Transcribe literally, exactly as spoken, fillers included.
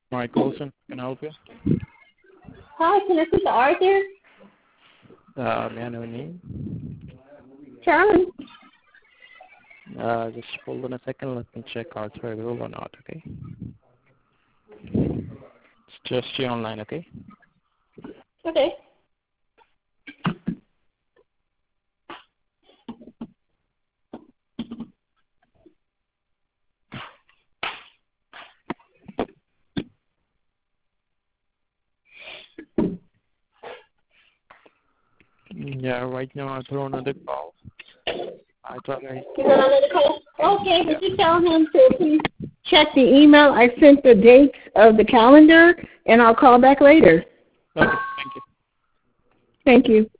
Mike Wilson, can I help you? Hi, can I speak to Arthur? Uh, may I know your name? Charlie. Uh, just hold on a second. Let me check Arthur available or not, okay? It's just you online, okay? Okay. Yeah, right now Arthur on another call. I thought I... He's on another call? Okay, would you tell him to please check the email? I sent the dates of the calendar, and I'll call back later. Okay, thank you. Thank you.